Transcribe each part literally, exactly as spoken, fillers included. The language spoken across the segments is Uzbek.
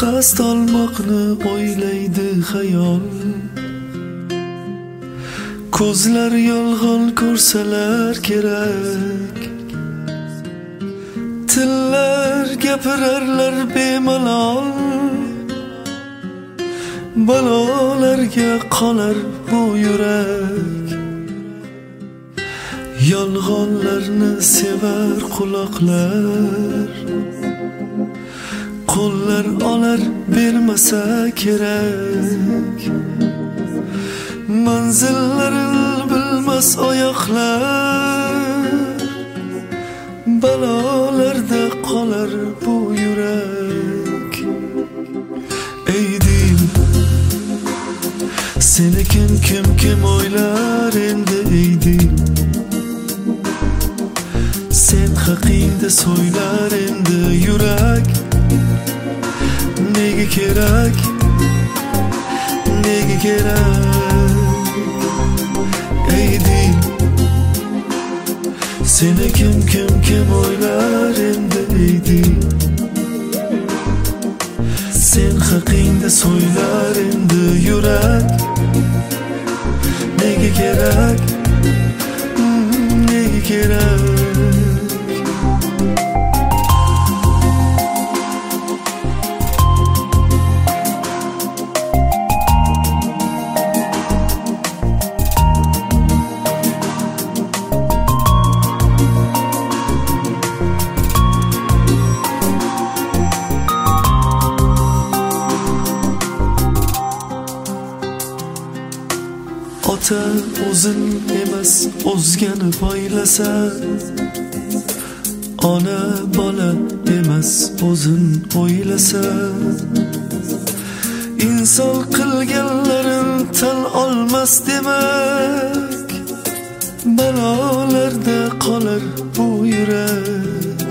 qasd olmoqni o'ylaydi xayol. Ko'zlar yolg'on ko'rsalar kerak, tillar gapirarlar bemalol. Balolarga qolar bu yurak, yolg'onlarni sevar quloqlar. Qo'llar olar bermasa kerak, manzillarini bilmas oyoqlar. Balolarda qolar bu yurak. Ey dil, seni kim kim kim o'ylar endi ey dil. Sen haqingda so'ylar endi yurak. Nega kerak, nega kerak? Ey dil, seni kim kim kim o'ylar endi ey dil. Sen haqingda so'ylar endi yurak. Nega kerak, nega kerak? Ota o'zin emas o'zgani poylasa, ona bola emas o'zin o'ylasa. Inson qilganlarin tan olmas demak, balolarda qolar bu yurak.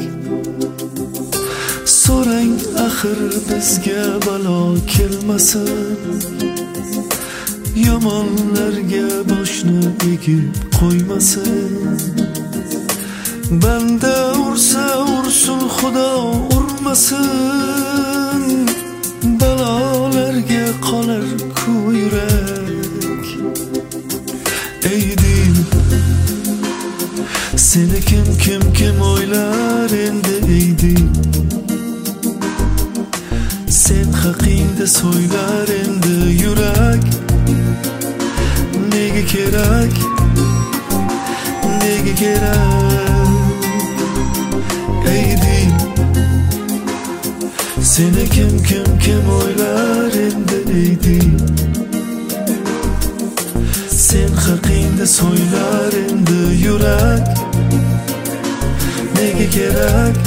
So'rang axir bizga balo kelmasin, yomonlarga boshni egib qo'ymasin. Banda ursa ursun xudo urmasin, balolarga qolar ku yurak. Ey dil, seni kim kim kim o'ylar endi ey dil. Sen haqingda so'ylar endi yurak. Nega kerak, nega kerak? Ey dil, seni kim kim kim o'ylar endi ey dil. Sen haqingda so'ylar endi yurak. Nega kerak,